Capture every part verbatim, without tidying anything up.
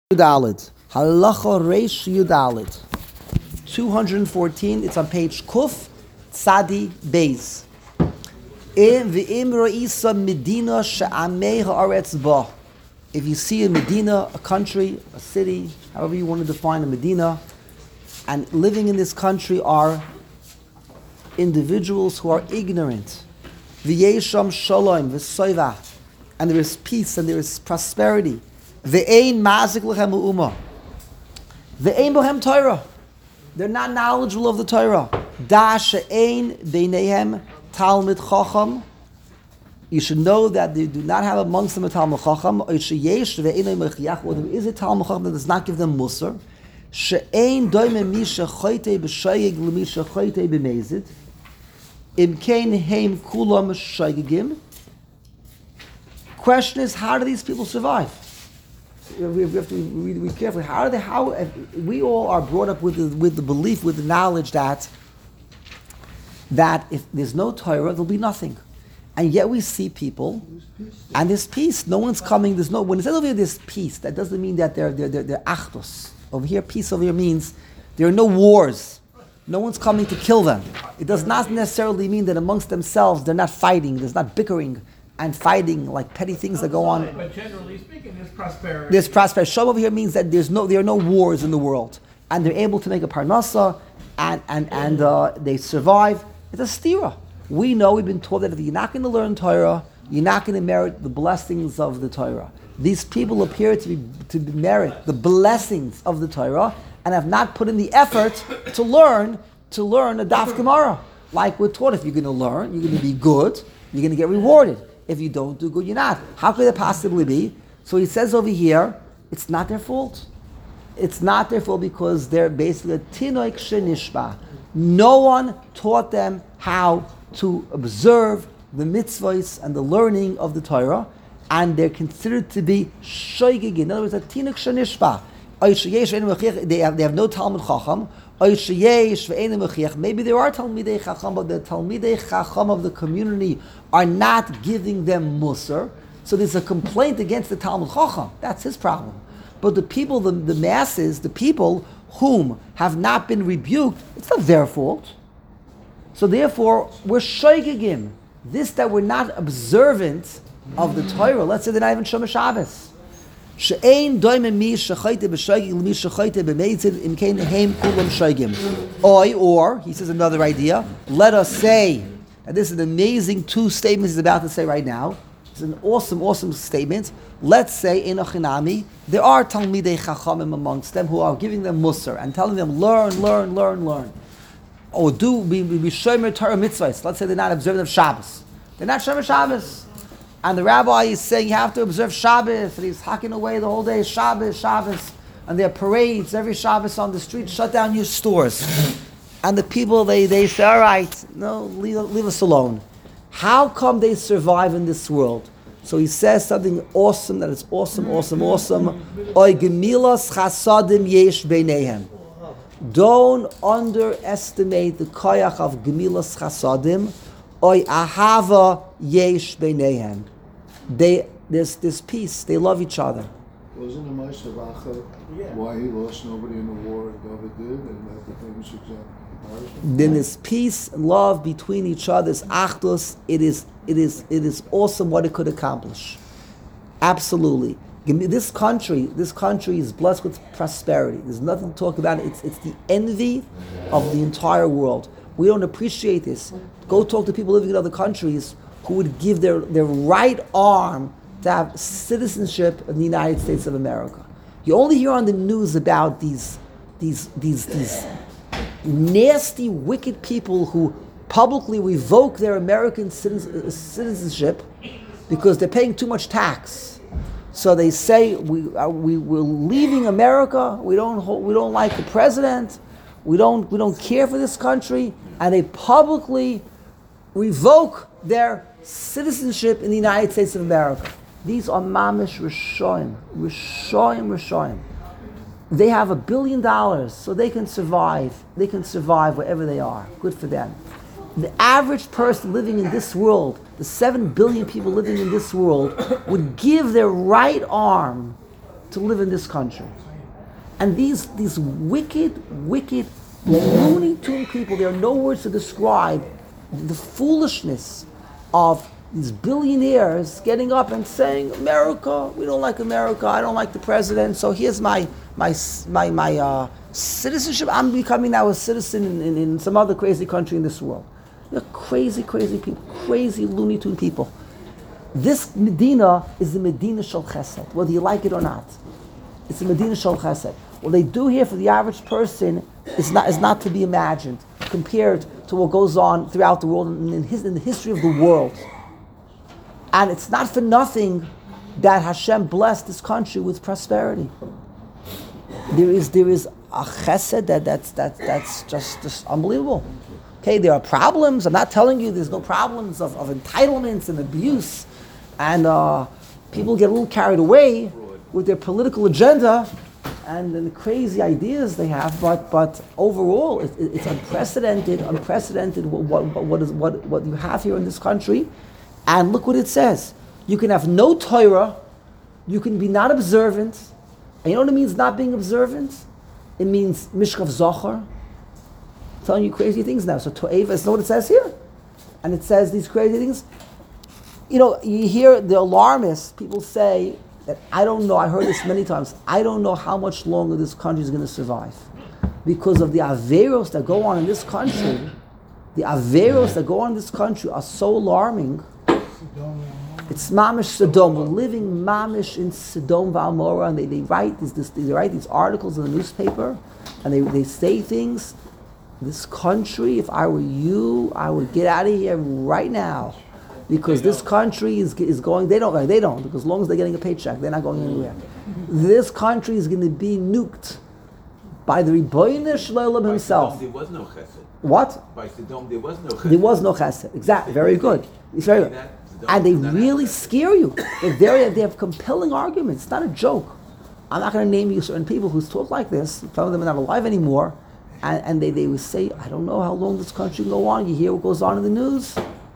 Yudalit. Halacha Reish Yudalit. two hundred fourteen, it's on page Kuf Tzadi Beis. V'im ro'isa Medina she'amei ha'aretz ba. If you see a Medina, a country, a city, however you want to define a Medina, and living in this country are individuals who are ignorant. V'yesham shalom v'soiva. And there is peace and there is prosperity. Ve'ein mazik lechem u'uma. Ve'ein bohem Torah. They're not knowledgeable of the Torah. Da she'ein beinehem talmid chacham. You should know that they do not have amongst them a talmid chacham. Or sheyesh ve'einay mechiach. Or there is a talmid chacham that does not give them musar. She'ein doime mi shechoyte b'shayig l'mi shechoyte b'mezid. Im kein heim kulam shaygigim. Question is, how do these people survive? We have to read, read carefully. How are they? How we all are brought up with the, with the belief, with the knowledge that that if there's no Torah, there'll be nothing, and yet we see people, and there's peace. No one's coming. There's no. When it says over here there's peace, that doesn't mean that they're they're they're, they're achdos. Over here, peace over here means there are no wars. No one's coming to kill them. It does not necessarily mean that amongst themselves they're not fighting. There's not bickering and fighting like petty things that go on. But generally speaking, there's prosperity. There's prosperity. Shalom over here means that there's no, there are no wars in the world, and they're able to make a parnasa, and and and uh, they survive. It's a stira. We know, we've been told that if you're not going to learn Torah, you're not going to merit the blessings of the Torah. These people appear to be to merit the blessings of the Torah, and have not put in the effort to learn to learn a daf Gemara. Like we're taught, if you're going to learn, you're going to be good, you're going to get rewarded. If you don't do good, you're not. How could it possibly be? So he says over here, it's not their fault. It's not their fault because they're basically tinoik shenishba. No one taught them how to observe the mitzvahs and the learning of the Torah, and they're considered to be shoygig. In other words, a tinoik shenishba. They have, they have no Talmud Chacham. Maybe there are Talmidei Chacham, but the Talmidei Chacham of the community are not giving them Musar. So there's a complaint against the Talmud Chacham. That's his problem. But the people, the, the masses, the people whom have not been rebuked, it's not their fault. So therefore, we're shoygigim. This that we're not observant of the Torah. Let's say they're not even Shomer Shabbos. She'ein doime mi shechoyte b'shoygim l'mi shechoyte b'meitzid im kein heim kulam shoygim. Oi, or, he says another idea, let us say, and this is an amazing two statements he's about to say right now. It's an awesome, awesome statement. Let's say, in Achinami, there are Talmidei Chachamim amongst them who are giving them musar and telling them, learn, learn, learn, learn. Or do, be, be shomer Torah mitzvahs. Let's say they're not observant of Shabbos. They're not shomer Shabbos. And the rabbi is saying you have to observe Shabbos, and he's hacking away the whole day, Shabbos, Shabbos. And there are parades every Shabbos on the street, shut down your stores. And the people, they, they say, all right, no, leave, leave us alone. How come they survive in this world? So he says something awesome, that is awesome, awesome, awesome. Oy gemilas chasadim yesh beinehem. Don't underestimate the koyach of gemilas chasadim. Oy ahava yesh beinehem. They there's this peace. They love each other. Wasn't the Moshe Rabbeinu why he lost nobody in the war and David did, and that the famous example? Then this peace and love between each other, this achdus, it is it is it is awesome what it could accomplish. Absolutely. This country, this country is blessed with prosperity. There's nothing to talk about. It's it's the envy of the entire world. We don't appreciate this. Go talk to people living in other countries who would give their, their right arm to have citizenship in the United States of America. You only hear on the news about these these these these nasty, wicked people who publicly revoke their American citizenship because they're paying too much tax. So they say we are, we we're leaving America. We don't hold, we don't like the president. We don't we don't care for this country, and they publicly revoke their citizenship in the United States of America. These are mamish rishoyim, rishoyim, rishoyim. They have a billion dollars, so they can survive. They can survive wherever they are. Good for them. The average person living in this world, the seven billion people living in this world, would give their right arm to live in this country. And these these wicked, wicked, Looney Tune people, there are no words to describe the foolishness of these billionaires getting up and saying, America, we don't like America, I don't like the president, so here's my my my my uh, citizenship. I'm becoming now a citizen in, in, in some other crazy country in this world. They're crazy, crazy people, crazy Looney Tune people. This Medina is the Medina Shel Chesed, whether you like it or not. It's the Medina Shel Chesed. What they do here for the average person is not is not to be imagined compared to what goes on throughout the world and in, his, in the history of the world. And it's not for nothing that Hashem blessed this country with prosperity. There is there is a chesed that that's that that's just, just unbelievable. Okay, there are problems. I'm not telling you there's no problems of, of entitlements and abuse, and uh, people get a little carried away with their political agenda and the crazy ideas they have. But but overall, it, it, it's unprecedented. Unprecedented. What what what is what what you have here in this country. And look what it says. You can have no Torah, you can be not observant. And you know what it means, not being observant? It means Mishkav Zohar. I'm telling you crazy things now. So To'eva, is what it says here. And it says these crazy things. You know, you hear the alarmists, people say that, I don't know, I heard this many times, I don't know how much longer this country is going to survive. Because of the Averos that go on in this country, the Averos that go on in this country are so alarming. It's Mamish Sodom. We're living Mamish in Sodom Valmora, and they, they write these this, they write these articles in the newspaper, and they, they say things. This country, if I were you, I would get out of here right now, because this country is is going. They don't. They don't. Because as long as they're getting a paycheck, they're not going anywhere. This country is going to be nuked by the Ribono Shel Olam himself. There was no chesed. What? By Sodom, there was no chesed. There was no chesed. Exactly. Very good. It's very good. And they really scare you. They're very, they have compelling arguments. It's not a joke. I'm not going to name you certain people who talk like this. Some of them are not alive anymore. And, and they, they would say, I don't know how long this country can go on. You hear what goes on in the news.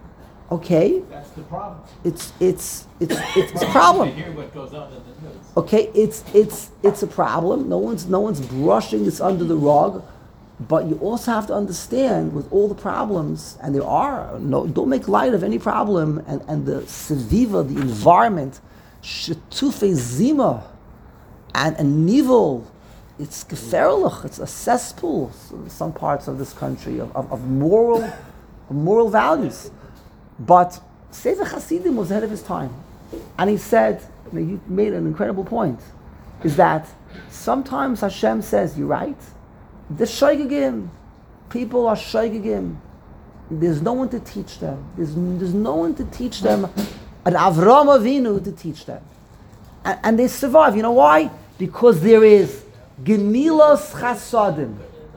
Okay. That's the problem. It's it's it's it's, it's a problem. You hear what goes on in the news. Okay, it's it's it's a problem. No one's no one's brushing this under the rug. But you also have to understand, with all the problems, and there are, no, don't make light of any problem, and, and the seviva, the environment, shetufe zima, and, and nivel, it's geferlich, it's a cesspool, in some parts of this country, of, of, of moral of moral values. But Sefer Hasidim was ahead of his time. And he said, you know, you made an incredible point, is that sometimes Hashem says, you're right, the shaygigim, people are shaygigim. There's no one to teach them. There's, there's no one to teach them, an Avram Avinu to teach them. And, and they survive. You know why? Because there is gemilas chasadim.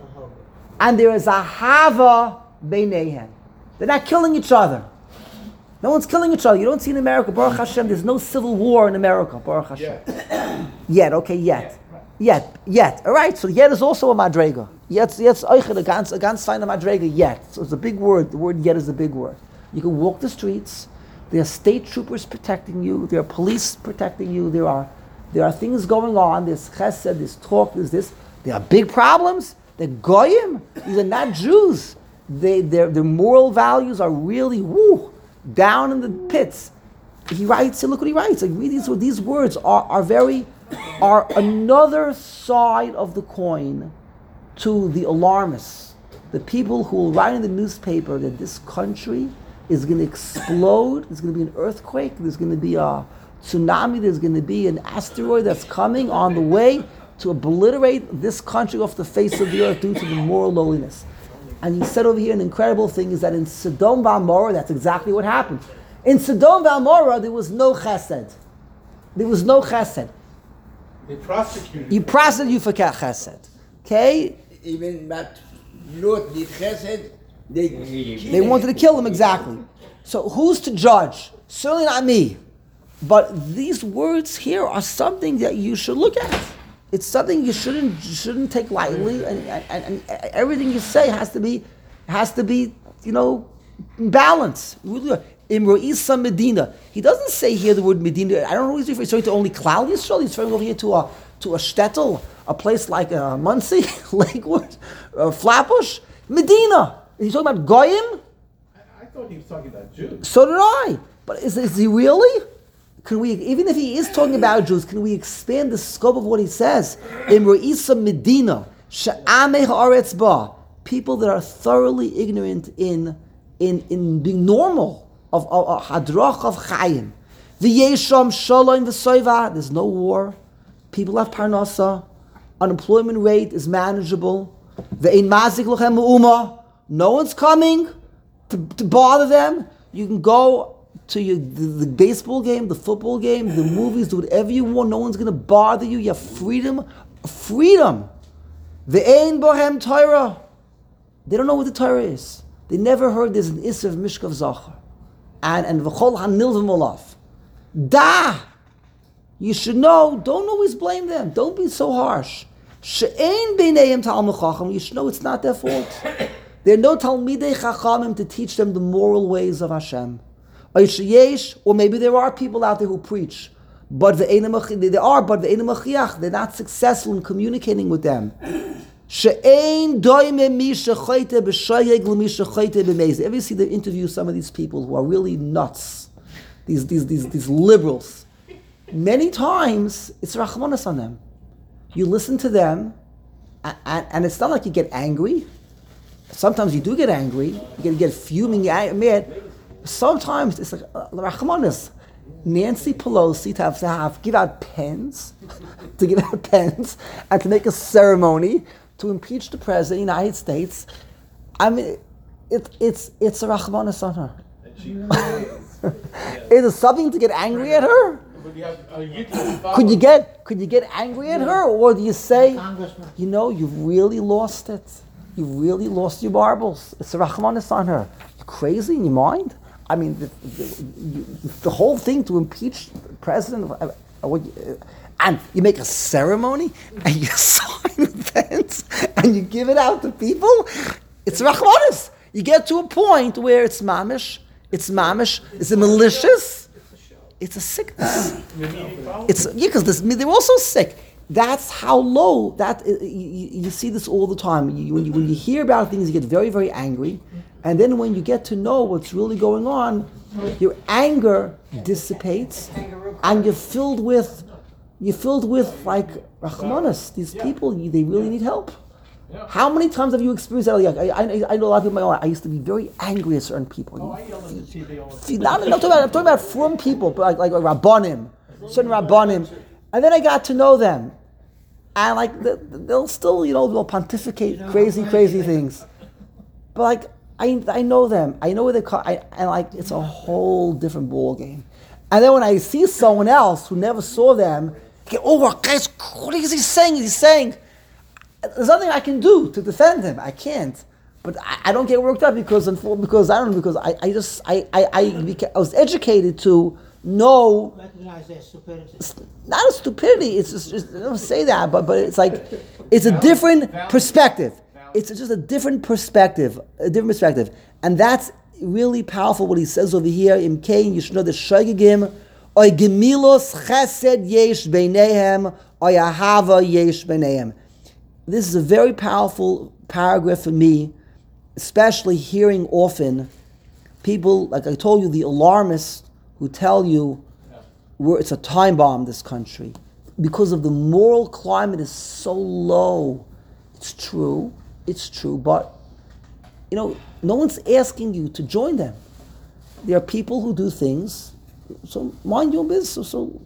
And there is a hava beinehem. They're not killing each other. No one's killing each other. You don't see in America, Baruch Hashem, there's no civil war in America, Baruch Hashem. Yeah. Yet, okay, yet. Yet, yet. All right, so yet is also a madrega. Yet, yet, a ganz, a ganz fine madrega, yet. So it's a big word. The word yet is a big word. You can walk the streets. There are state troopers protecting you. There are police protecting you. There are there are things going on. There's chesed, there's talk, there's this. There are big problems. They're goyim. These are not Jews. They, their, their moral values are really, woo, down in the pits. He writes, look what he writes. Like, read these, these words are, are very... are another side of the coin to the alarmists, the people who will write in the newspaper that this country is going to explode, there's going to be an earthquake, there's going to be a tsunami, there's going to be an asteroid that's coming on the way to obliterate this country off the face of the earth due to the moral lowliness. And he said over here an incredible thing is that in Sodom Valmora, that's exactly what happened. In Sodom Valmora, there was no chesed. There was no chesed. They prosecuted. You prosecute you for chesed, okay? Even but not the chesed, they They wanted to kill him, exactly. So who's to judge? Certainly not me. But these words here are something that you should look at. It's something you shouldn't you shouldn't take lightly, and, and, and everything you say has to be has to be you know in balance. Imro'isa Medina. He doesn't say here the word Medina. I don't know if he's referring to only Klal Yisrael. He's referring over here to a to a shtetl, a place like uh, Muncie, Lakewood, uh, Flatbush, Medina. Is he talking about Goyim? I, I thought he was talking about Jews. So did I. But is, is he really? Can we, even if he is talking about Jews, can we expand the scope of what he says? Imro'isa Medina, she'amei haaretz ba. People that are thoroughly ignorant in in in being normal of of hadrach of chayim. V'yesham shalom v'soiva. There's no war. People have parnasa. Unemployment rate is manageable. Ve'ein mazik lochem me'uma. No one's coming to, to bother them. You can go to your, the, the baseball game, the football game, the movies, do whatever you want. No one's going to bother you. You have freedom. Freedom. Ve'ein bohem Torah. They don't know what the Torah is. They never heard there's an Isser of Mishkav Zachar. And and V'chol hanilvim olav. Da! You should know, don't always blame them. Don't be so harsh. She'ein b'neihem talmid chacham. You should know it's not their fault. There are no Talmidei Chachamim to teach them the moral ways of Hashem. Or maybe there are people out there who preach, but the there are, but the they're not successful in communicating with them. Ever you see the interview some of these people who are really nuts, these these these these liberals? Many times it's rachmanas on them. You listen to them, and, and it's not like you get angry. Sometimes you do get angry. You get, get fuming, mad. Sometimes it's like uh, rachmanas. Nancy Pelosi to have to have give out pens, to give out pens, and to make a ceremony to impeach the president of the United States. I mean, it, it's it's a rachmanas on her. Is it something to get angry at her? Could you get could you get angry at her, or do you say, you know, you've really lost it? You really lost your marbles. It's a rachmanas on her. You crazy in your mind? I mean, the, the, you, the whole thing to impeach the president, uh, uh, and you make a ceremony, and you sign the pens, and you give it out to people. It's rachmanas. You get to a point where it's mamish, it's mamish, it's a malicious, it's a sickness. It's yeah, because they're also sick. That's how low that uh, you, you see this all the time. You, when you when you hear about things, you get very very angry. And then when you get to know what's really going on, your anger dissipates, and you're filled with, you're filled with like rachmanas. These people, they really need help. How many times have you experienced that? Like, I, I, I know a lot of people in my life. I used to be very angry at certain people. Oh, I yell at the T V all the See, not, I'm, talking about, I'm talking about from people, but like like, like rabbanim, certain rabbanim, and then I got to know them, and like they'll still, you know, they'll pontificate crazy, crazy things, but like. I I know them. I know where they call. I and like it's a whole different ball game. And then when I see someone else who never saw them, I get, oh, guys, what is he saying? He's saying there's nothing I can do to defend him. I can't. But I, I don't get worked up because because I don't know because I, I just I I I, beca- I was educated to know. Recognize their stupidity. It's not a stupidity. It's just, just I don't say that, but but it's like it's a different perspective. It's just a different perspective, a different perspective. And that's really powerful what he says over here. In Cain, you should know the Shagigim, oy gemilos chesed yesh beinehem, oy ahava yesh beinehem. This is a very powerful paragraph for me, especially hearing often people, like I told you, the alarmists who tell you we're, it's a time bomb, this country, because of the moral climate is so low. It's true. It's true, but you know, no one's asking you to join them. There are people who do things, so mind your business. So,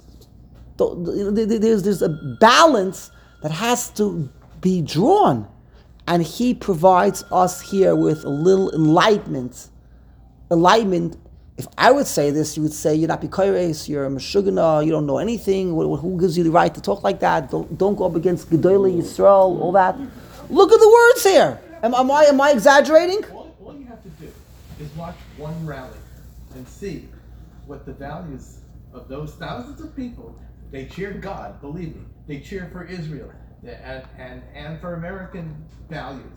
so there's there's a balance that has to be drawn, and he provides us here with a little enlightenment. Enlightenment. If I would say this, you would say you're not bikoires, you're a meshugana, you don't know anything. Who gives you the right to talk like that? Don't don't go up against Gedolei Yisrael, all that. Look at the words here. Am, am I am I exaggerating? All, all you have to do is watch one rally and see what the values of those thousands of people. They cheer God, believe me. They cheer for Israel and and, and for American values.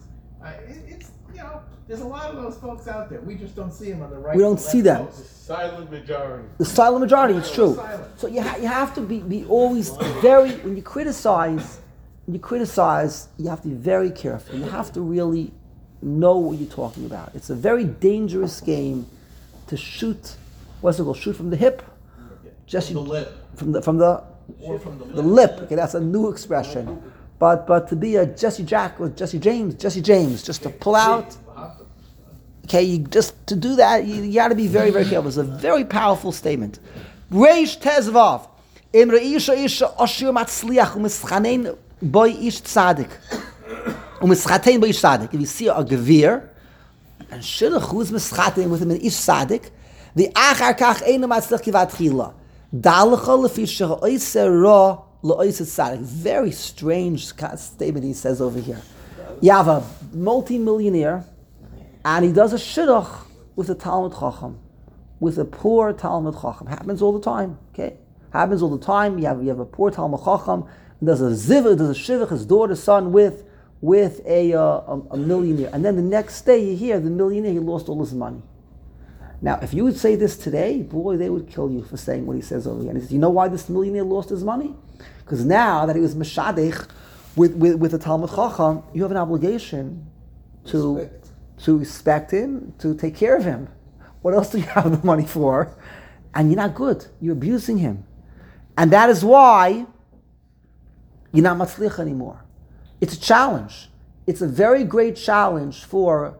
I, it, it's, you know, there's a lot of those folks out there. We just don't see them on the right. We don't see them. Folks. Silent majority. The silent majority, it's true. Silent. So you, ha- you have to be, be always very, when you criticize, when you criticize, you have to be very careful. You have to really know what you're talking about. It's a very dangerous game to shoot, what's it called, shoot from the hip? Jesse, The lip. From the, from the, Or from the lip. the lip. Okay, that's a new expression. But but to be a Jesse Jack or Jesse James, Jesse James, just to pull out. Okay, you just to do that, you, you got to be very very careful. It's a very powerful statement. Reish Tezvav, Im Reisha Isha Ashir Matzliach Umischanein Boy Ish Tzadik, Umischatein Boy Ish Tzadik. If you see a gevir, and Shidduch who's mischatein with him in Ish Tzadik, the Achar Kach Eina Matzliach Kivat Chila, Dalacha Lefi Shech Oiser Ra. Very strange statement he says over here. You have a multi-millionaire, and he does a shidduch with a Talmud Chacham, with a poor Talmud Chacham. Happens all the time. Okay, happens all the time. You have you have a poor Talmud Chacham, and does a zivah, does a shidduch, his daughter's son with with a, uh, a a millionaire, and then the next day you hear the millionaire he lost all his money. Now, if you would say this today, boy, they would kill you for saying what he says over here. And he says, you know why this millionaire lost his money? Because now that he was meshadech with, with, with the Talmud Chacham, you have an obligation to, Respect. to respect him, to take care of him. What else do you have the money for? And you're not good. You're abusing him. And that is why you're not matzlich anymore. It's a challenge. It's a very great challenge for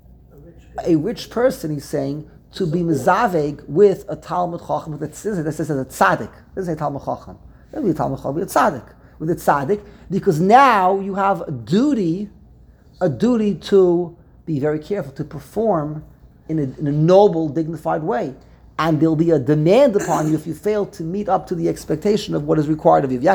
a rich person, he's saying, to be mezaveg with a Talmud Chacham, with a tzaddik. This is a tzaddik. This is a Talmud Chacham. It'll be a Talmud Chacham, but a tzaddik. With a tzaddik, because now you have a duty, a duty to be very careful, to perform in a, in a noble, dignified way. And there'll be a demand upon you if you fail to meet up to the expectation of what is required of you.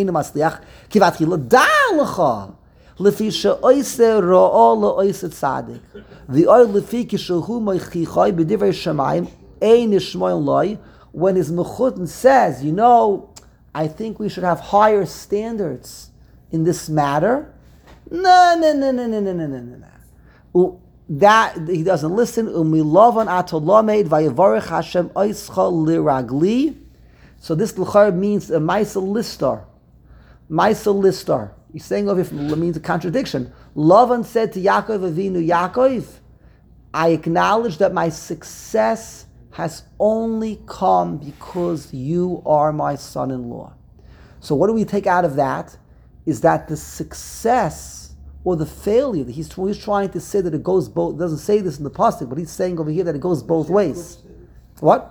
Lefi she'oise ro'o lo'oise tzadik. V'oy lefi kishehu moichichoi b'divrei shemayim ein yishmoy loi. When his mechutin says, you know, I think we should have higher standards in this matter. No, no, no, no, no, no, no, no, no, no. That he doesn't listen. Umilovan atolamed vayevarech Hashem oischa liragli. So this l'char means a ma'aseh listar, ma'aseh listar. He's saying over here means a contradiction. Lavan said to Yaakov Avinu, Yaakov, I acknowledge that my success has only come because you are my son-in-law. So what do we take out of that? Is that the success or the failure, that he's, he's trying to say that it goes both, doesn't say this in the pasuk, but he's saying over here that it goes both ways. What?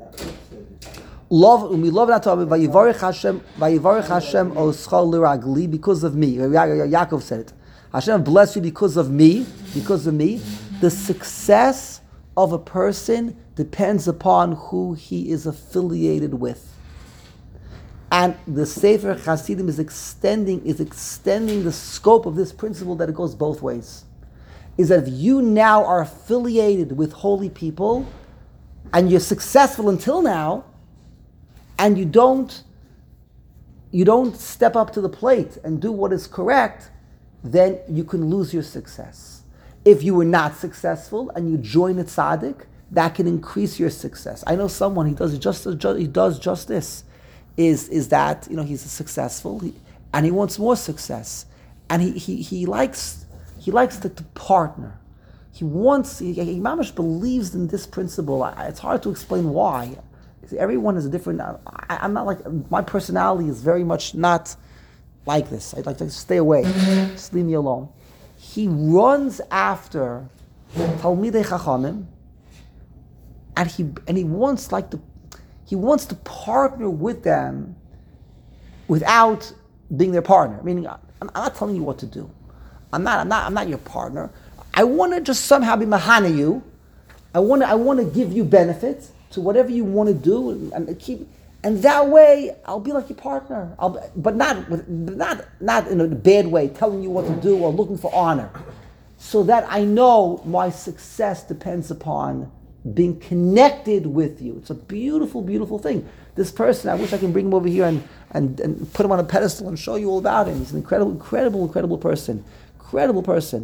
Love umi love not vayivarech Hashem vayivarech Hashem oschal liragli because of me. Yaakov said it. Hashem bless you because of me, because of me. The success of a person depends upon who he is affiliated with. And the Sefer Hasidim is extending is extending the scope of this principle that it goes both ways. Is that if you now are affiliated with holy people and you're successful until now, and you don't, you don't step up to the plate and do what is correct, then you can lose your success. If you were not successful and you join a tzaddik, that can increase your success. I know someone, he does just he does just this, is is that you know he's successful he, and he wants more success, and he he, he likes he likes to, to partner. He wants he, he mamish believes in this principle. I, it's hard to explain why. Everyone is a different. I, I'm not like my personality is very much not like this. I'd like to stay away, just leave me alone. He runs after Talmidei Chachamim, and he and he wants like to he wants to partner with them without being their partner. Meaning, I'm, I'm not telling you what to do. I'm not. I'm not. I'm not your partner. I want to just somehow be mahana you. I want to. I want to give you benefits to whatever you want to do, and, and keep, and that way I'll be like your partner. I'll, but not, with, not, not in a bad way, telling you what to do or looking for honor, so that I know my success depends upon being connected with you. It's a beautiful, beautiful thing. This person, I wish I can bring him over here and, and, and put him on a pedestal and show you all about him. He's an incredible, incredible, incredible person, incredible person.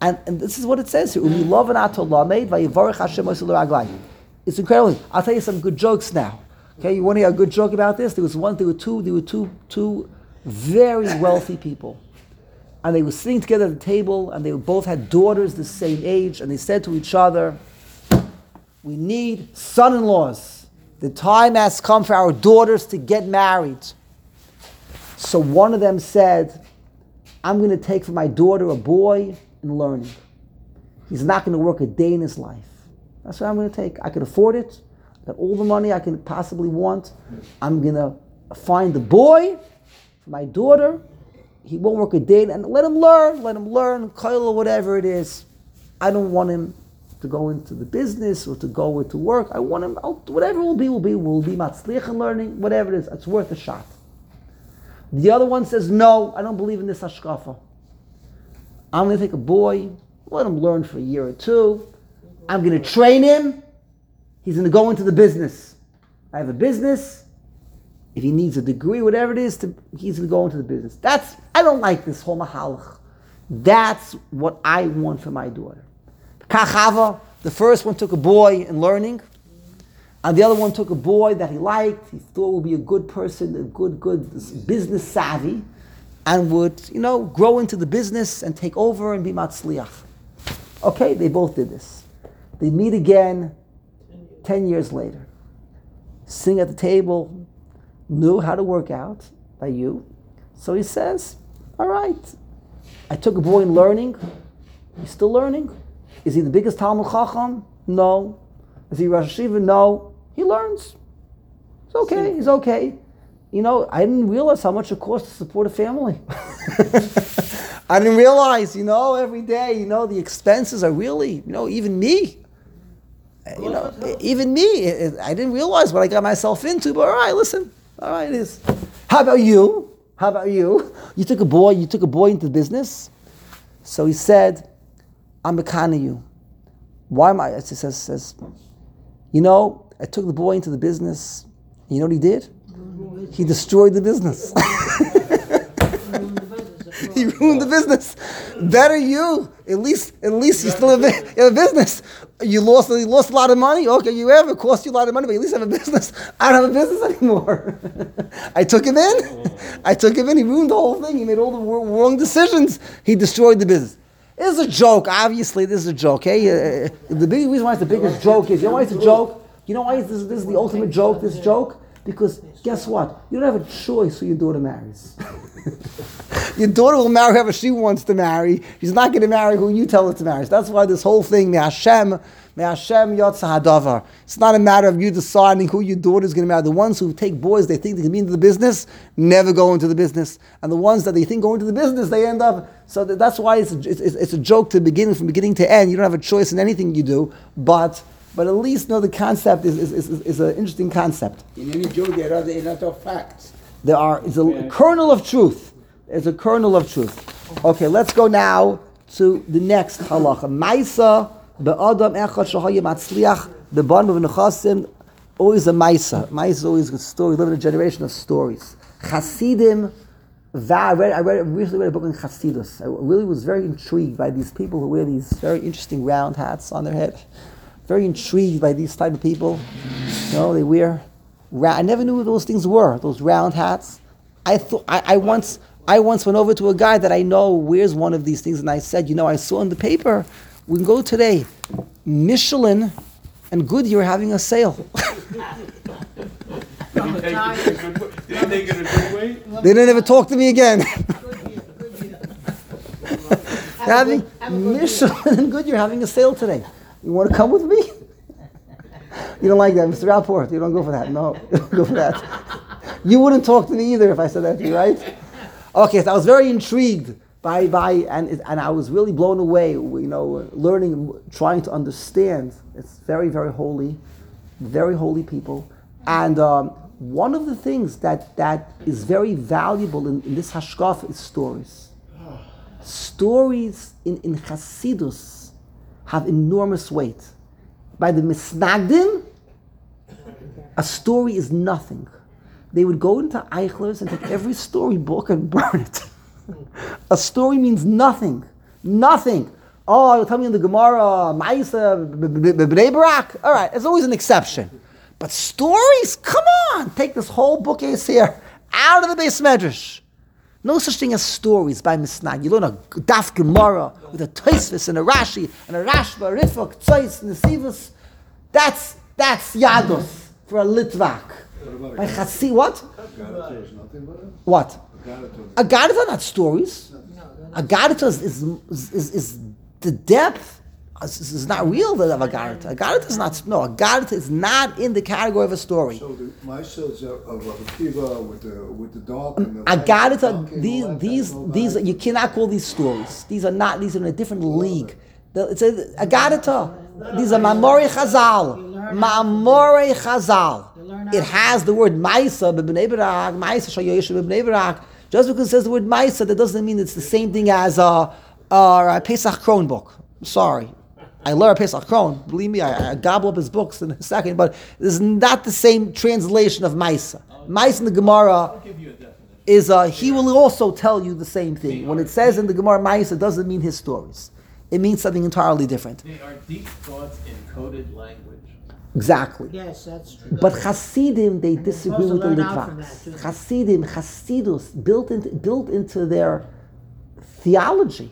And, and this is what it says here. Umi lovan ato lamed vayivarech Hashem osu l'raglai. It's incredible. I'll tell you some good jokes now. Okay, you want to hear a good joke about this? There was one, there were two, there were two, two very wealthy people. And they were sitting together at the table, and they both had daughters the same age, and they said to each other, we need son-in-laws. The time has come for our daughters to get married. So one of them said, I'm going to take for my daughter a boy in learning. He's not going to work a day in his life. That's what I'm going to take. I can afford it. I got all the money I can possibly want. I'm going to find the boy for my daughter. He won't work a day, and let him learn, let him learn, koil, whatever it is. I don't want him to go into the business or to go into work. I want him, I'll, whatever it will be, will be, will be matzliach in learning, whatever it is, it's worth a shot. The other one says, no, I don't believe in this hashkafa. I'm going to take a boy, let him learn for a year or two. I'm going to train him. He's going to go into the business. I have a business. If he needs a degree, whatever it is, to, he's going to go into the business. That's, I don't like this whole mahalach. That's what I want for my daughter. Kachava, the first one took a boy in learning, and the other one took a boy that he liked, he thought would be a good person, a good, good business savvy, and would, you know, grow into the business and take over and be matzliach. Okay, they both did this. They meet again ten years later. Sitting at the table, knew how to work out by you. So he says, all right, I took a boy in learning. He's still learning. Is he the biggest Talmud Chacham? No. Is he Rosh Hashiva? No. He learns. It's okay. He's okay. You know, I didn't realize how much it costs to support a family. I didn't realize, you know, every day, you know, the expenses are really, you know, even me. You know, even me. I didn't realize what I got myself into, but all right, listen. All right, it is. How about you? How about you? You took a boy, you took a boy into business. So he said, I'm a kind of you. Why am I? It says, says, you know, I took the boy into the business. You know what he did? He destroyed the business. He ruined the business. Better you. At least, at least you still have a, you have a business. You lost, you lost a lot of money. Okay, you have. It cost you a lot of money, but at least have a business. I don't have a business anymore. I took him in. I took him in. He ruined the whole thing. He made all the wrong decisions. He destroyed the business. This is a joke. Obviously, this is a joke. Okay, uh, the big reason why it's the biggest joke is, you know why it's a joke? You know why this, this is the ultimate joke? This joke. Because guess what? You don't have a choice who your daughter marries. Your daughter will marry whoever she wants to marry. She's not going to marry who you tell her to marry. So that's why this whole thing, Me'Hashem, Me'Hashem Yotza Hadavar. It's not a matter of you deciding who your daughter is going to marry. The ones who take boys they think they can be into the business, never go into the business. And the ones that they think go into the business, they end up. So that's why it's a, it's, it's a joke to begin from beginning to end. You don't have a choice in anything you do, but But at least know the concept is is, is, is an interesting concept. In any joke, there are a lot of facts. There are is a yeah. kernel of truth. There's a kernel of truth. Okay, let's go now to the next halacha. Maisa be'adam echad shahaya matzliach be'ban b'nechasim. Always a maisa. Maisa is always a story. We live in a generation of stories. Chasidim. I read. I read. I recently read a book on Chasidus. I really was very intrigued by these people who wear these very interesting round hats on their head. Very intrigued by these type of people. You know, they wear. I never knew what those things were. Those round hats. I thought. I, I once. I once went over to a guy that I know wears one of these things, and I said, you know, I saw in the paper. We can go today. Michelin and Goodyear are having a sale. Did they take it a good way? They didn't ever talk to me again. having Michelin and Goodyear having a sale today. You want to come with me? You don't like that, Mister Rapport. You don't go for that. No, you don't go for that. You wouldn't talk to me either if I said that to you, right? Okay, so I was very intrigued by by and it, and I was really blown away. You know, learning, trying to understand. It's very very holy, very holy people. And um, one of the things that, that is very valuable in, in this hashkaf is stories. Stories in in Hasidus have enormous weight. By the Misnagdim, a story is nothing. They would go into Eichler's and take every storybook and burn it. A story means nothing. Nothing. Oh, you'll tell me in the Gemara, Ma'isa, B'nei Barak. All right, there's always an exception. But stories, come on, take this whole bookcase here out of the Beis Medrash. No such thing as stories by Misnag. You learn a Daf Gemara with a Tosfos and a Rashi and a Rashba, a Rifah, Ktsois, and a Sivus. That's that's Yadus for a Litvak. What By about Chassi, what? Agadita is nothing but it? What? Agadita. Agadita are not stories. Agadita is, is, is, is the depth. Is, is not real of Agadita. Agadita is not, no, Agadita is not in the category of a story. So the Maisa of of Akiva with the with the dog and the light, Agadita, dog and these, all that, these, and all these, that. you cannot call these stories. These are not, these are in a different league. The- It's a, Agadita. These are Mamori Chazal. Mamori Chazal. It has the word Maisa, B'nei Barak, Maisa Shayosh B'nei Barak. Just because it says the word Maisa, that doesn't mean it's the same thing as a, a, a Pesach Kron book. I'm sorry. I learned Pesach Kron. Believe me, I, I gobble up his books in a second, but this is not the same translation of Maisa. Maisa in the Gemara I'll give you a definition. is, uh, he will also tell you the same thing. When it says in the Gemara Maisa, it doesn't mean his stories. It means something entirely different. They are deep thoughts in coded language. Exactly. Yes, that's true. But Hasidim, they disagree supposed with to the learn out from Litvaks. that, too. Hasidim, Hasidus, built into, built into their theology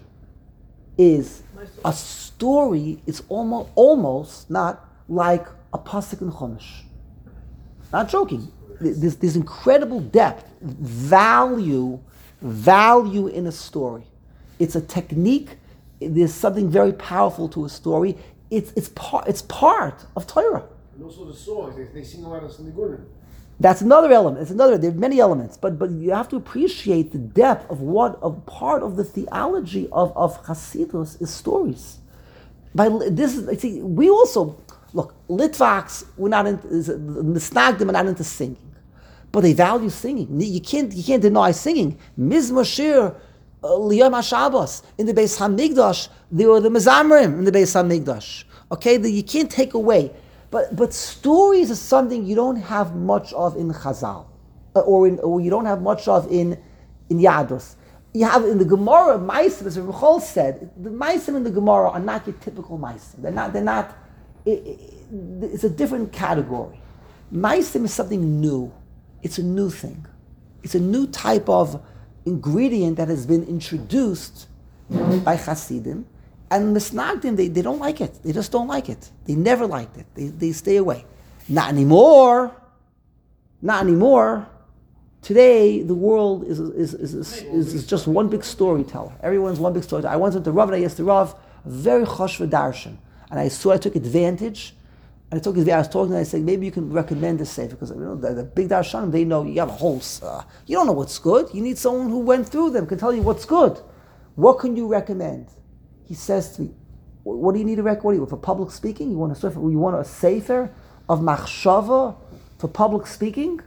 is a story. It's almost, almost not like a pasuk in Chumash. Not joking. There's, there's incredible depth, value, value in a story. It's a technique. There's something very powerful to a story. It's it's part it's part of Torah. And also the songs, they, they sing about us in the Gunim. That's another element. It's another. There are many elements, but but you have to appreciate the depth of what of part of the theology of of Hasidus is stories. By this is see we also look Litvaks. We're not into Misnagdim are not into singing, but they value singing. You can't you can't deny singing. Mizmor Shir Liyom HaShabbos in the Beis Hamikdash. There were the Mezamrim in the Beis Hamikdash. Okay, that you can't take away. But but stories is something you don't have much of in Chazal, uh, or in or you don't have much of in in Yadus. You have in the Gemara Ma'asim, as Rechol said, the Ma'asim in the Gemara are not your typical Ma'asim. They're not. They're not. It, it, it's a different category. Ma'asim is something new. It's a new thing. It's a new type of ingredient that has been introduced by Hasidim. And Misnagdim, they, they don't like it. They just don't like it. They never liked it. They, they stay away. Not anymore. Not anymore. Today, the world is, is, is, is, is, is just one big storyteller. Everyone's one big storyteller. I once went to Rav and I asked the Rav, a very choshva darshan. And I saw I took advantage. And I took advantage. I was talking to him, and I said, maybe you can recommend this safe. Because you know, the, the big darshan, they know you have a whole, uh, you don't know what's good. You need someone who went through them, can tell you what's good. What can you recommend? He says to me, what do you need to recommend? For public speaking? You want a you want a sefer of machshava for public speaking?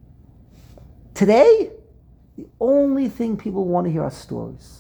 Today, the only thing people want to hear are stories.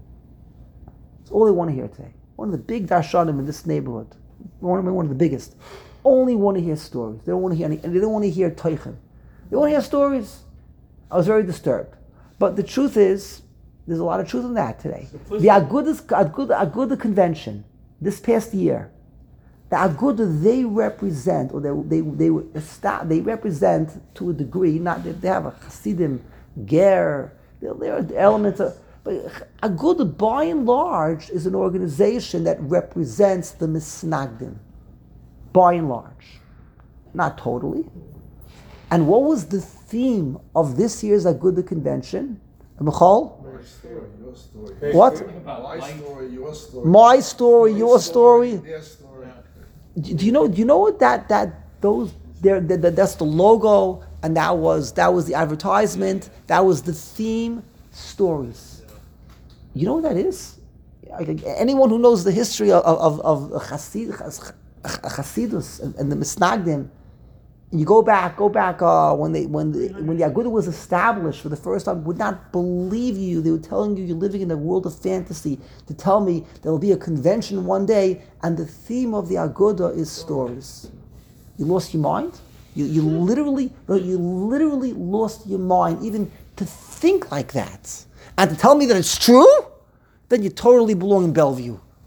It's all they want to hear today. One of the big darshanim in this neighborhood, one of, one of the biggest, only want to hear stories. They don't want to hear any, and they don't want to hear teichen. They want to hear stories. I was very disturbed. But the truth is, there's a lot of truth in that today. The Agudah, Agudah, Agudah convention this past year, the Agudah they represent, or they they they, they represent to a degree. Not that they have a Hasidim, Ger, there, there are elements of, but Agudah by and large is an organization that represents the Misnagdim, by and large, not totally. And what was the theme of this year's Agudah convention? Michal? Your story, your story. What? My story, your story. My story, your story. Their story. Do do you know? Do you know what that that those there that, that that's the logo, and that was that was the advertisement. That was the theme. Stories. You know what that is? Like, anyone who knows the history of of of Hasid, Hasidus and, and the Misnagdim. You go back, go back uh, when they when the when the Agudah was established for the first time, would not believe you. They were telling you you're living in a world of fantasy. To tell me there will be a convention one day, and the theme of the Agudah is stories. You lost your mind. You you literally no, you literally lost your mind even to think like that, and to tell me that it's true. Then you totally belong in Bellevue.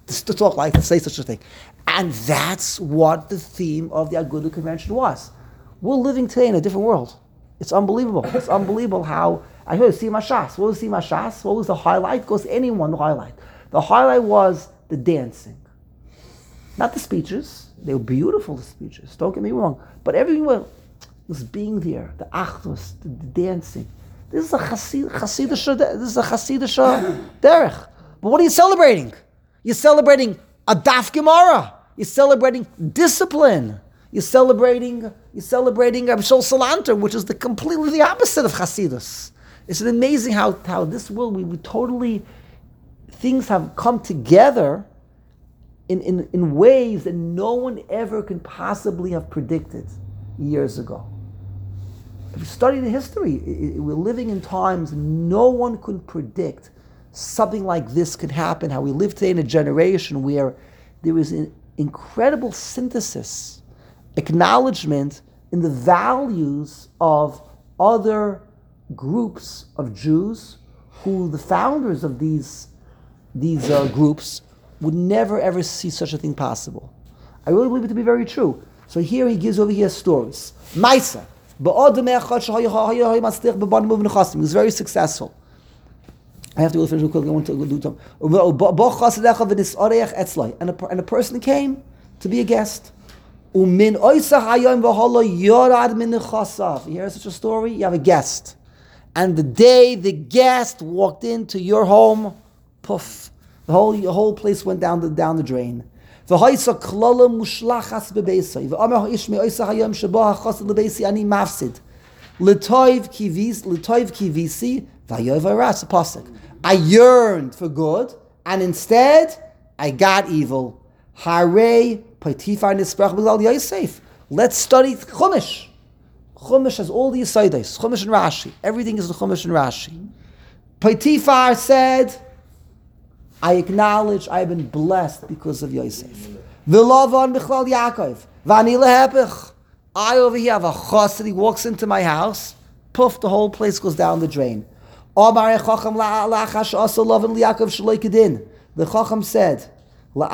to talk like, to say such a thing. And that's what the theme of the Aguda convention was. We're living today in a different world. It's unbelievable. It's unbelievable how, I heard Sima Shas. What was Sima Shas? What was the highlight? Goes anyone the highlight. The highlight was the dancing. Not the speeches. They were beautiful, the speeches. Don't get me wrong. But everyone was being there. The achdus, the, the dancing. This is a Hasid, Hasidish, this is a Hasidish derech. But what are you celebrating? You're celebrating a daf Gemara. You're celebrating discipline. You're celebrating, you're celebrating Rabbi Shol Salanter, which is the completely the opposite of Hasidus. It's amazing how, how this world, we, we totally, things have come together in, in, in ways that no one ever can possibly have predicted years ago. If you study the history, it, it, we're living in times no one could predict something like this could happen, how we live today in a generation where there is an incredible synthesis, acknowledgement in the values of other groups of Jews who the founders of these, these uh, groups would never ever see such a thing possible. I really believe it to be very true. So here he gives over here stories. Maisa. He was very successful. I have to go finish real quick. I want to go do something. And a, and a person came to be a guest. You hear such a story? You have a guest. And the day the guest walked into your home, poof, the whole, the whole place went down the, down the drain. I yearned for good, and instead I got evil. Let's study Chumash. Chumash has all the Yisaides, Chumash and Rashi. Everything is the Chumash and Rashi. Potifar said, I acknowledge I have been blessed because of Yosef. V'lavan b'chlal Yaakov. V'ani lehepich. I over here have a chassid, he walks into my house, poof, the whole place goes down the drain. The Chacham said, what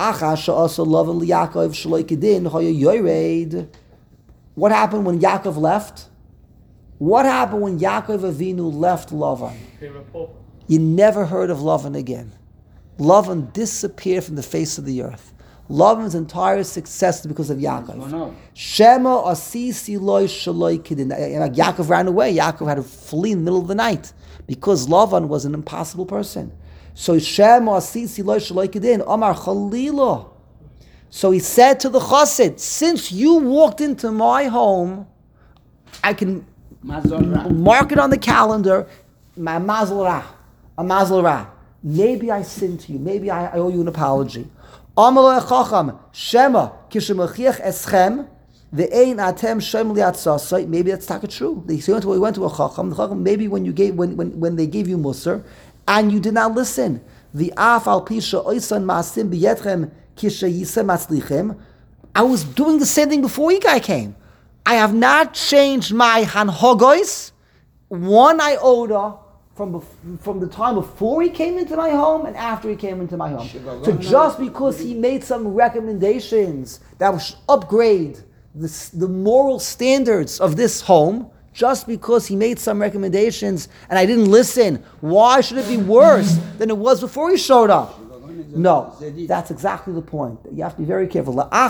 happened when Yaakov left? What happened when Yaakov Avinu left Lavan? You never heard of Lavan again. Lavan disappeared from the face of the earth. Lavan's entire success is because of Yaakov. Shema asisi loy shaloi kidin. Yaakov ran away. Yaakov had to flee in the middle of the night because Lavan was an impossible person. So Shema asisi loy shaloi kidin. Amar Chalila. So he said to the chassid, since you walked into my home, I can mark it on the calendar, my mazel ra, a mazel ra. Maybe I sinned to you. Maybe I, I owe you an apology. Amalei Chacham Shema Kishemachiach Eschem Ve'ein Atem Shem Liatzasai. Maybe that's not true. They went to, we went to a Chacham. The Chacham, maybe when you gave when, when, when they gave you Musar and you did not listen. The Af Al Pisha Oisan Masim B'Yetchem Kisha Yisem Matzlichem. I was doing the same thing before you guy came. I have not changed my Hanhogos one iota from from the time before he came into my home and after he came into my home. So just because he made some recommendations that would upgrade the, the moral standards of this home, just because he made some recommendations and I didn't listen, why should it be worse than it was before he showed up? No, that's exactly the point. You have to be very careful.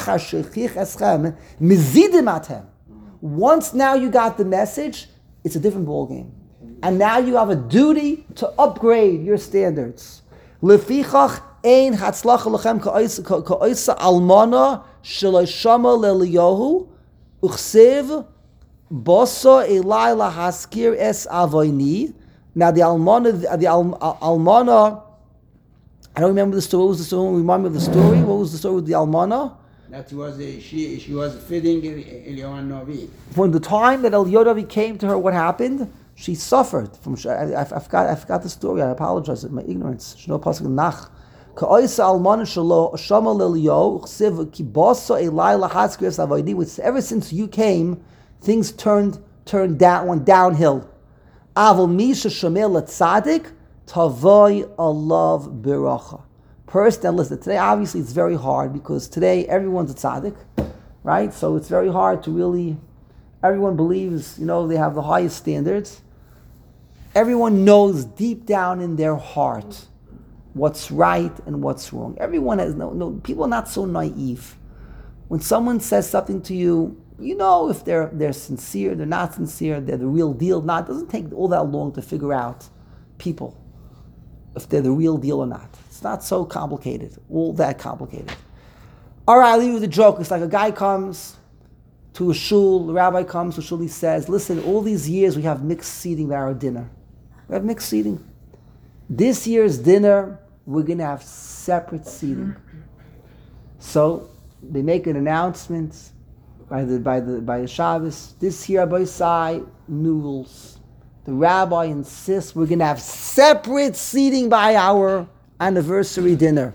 Once now you got the message, it's a different ballgame. And now you have a duty to upgrade your standards. Lefichach ein hatzlacha lechem ka'oisa almana shelo shama le'Eliyahu uchsev bosa elai lahaskir es avoini. Now the almana, the almana, I don't remember the story. What was the story? Remind me of the story. What was the story with the almana? That was a, she. She was feeding Eliyahu Navi. From the time that Eliyahu Navi came to her, what happened? She suffered from. I, I, I forgot. I forgot the story. I apologize for my ignorance. Shno pasuk nach. Ka'oisa almana shelo shama leliyahu chsev kibasa elai lahaskres avaydi. Which ever since you came, things turned turned down, went downhill. Avol misha shomel latzadik tavoy alav biracha. First, then listen, today obviously it's very hard because today everyone's a tzaddik, right? So it's very hard to really, everyone believes, you know, they have the highest standards. Everyone knows deep down in their heart what's right and what's wrong. Everyone has no, no, people are not so naive. When someone says something to you, you know if they're they're sincere, they're not sincere, they're the real deal, not. It doesn't take all that long to figure out people, if they're the real deal or not. It's not so complicated, all that complicated. All right, I'll leave you with a joke. It's like a guy comes to a shul, the rabbi comes to a shul, he says, listen, all these years we have mixed seating at our dinner. We have mixed seating. This year's dinner, we're going to have separate seating. So they make an announcement by the by the by the Shabbos. This year, Rabbi Sai, noodles. The rabbi insists we're going to have separate seating by our anniversary dinner.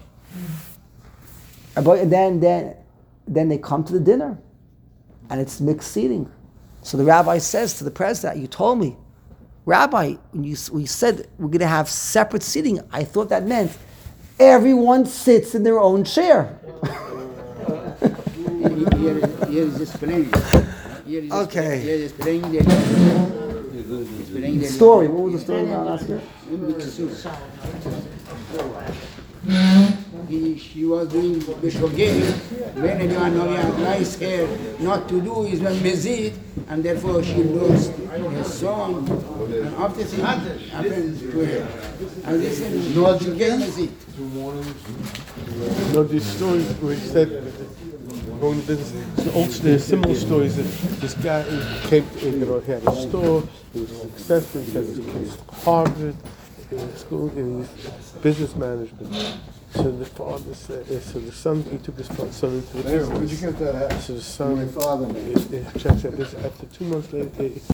And then then then they come to the dinner, and it's mixed seating. So the rabbi says to the president, "You told me, Rabbi, when you we said we're going to have separate seating, I thought that meant everyone sits in their own chair." Here, here is explaining. Here is Okay. Here is explaining the explaining the Story. What was the story about last year? He, she was doing bishogeg when anyone only advised her not to do is when mezid, and therefore she lost her son. And after things happened to her. And this is not to get mezid. No, these stories where he said, going to business, it's an old, there's similar stories that this guy came, you know, he had a store, he was successful, he had his kids to Harvard, in school, in business management. So the father said, uh, so the son, he took his fa- son into the Where, where'd you business. get that hat? So the son, My father made it. uh, uh, checked out this, after two months later,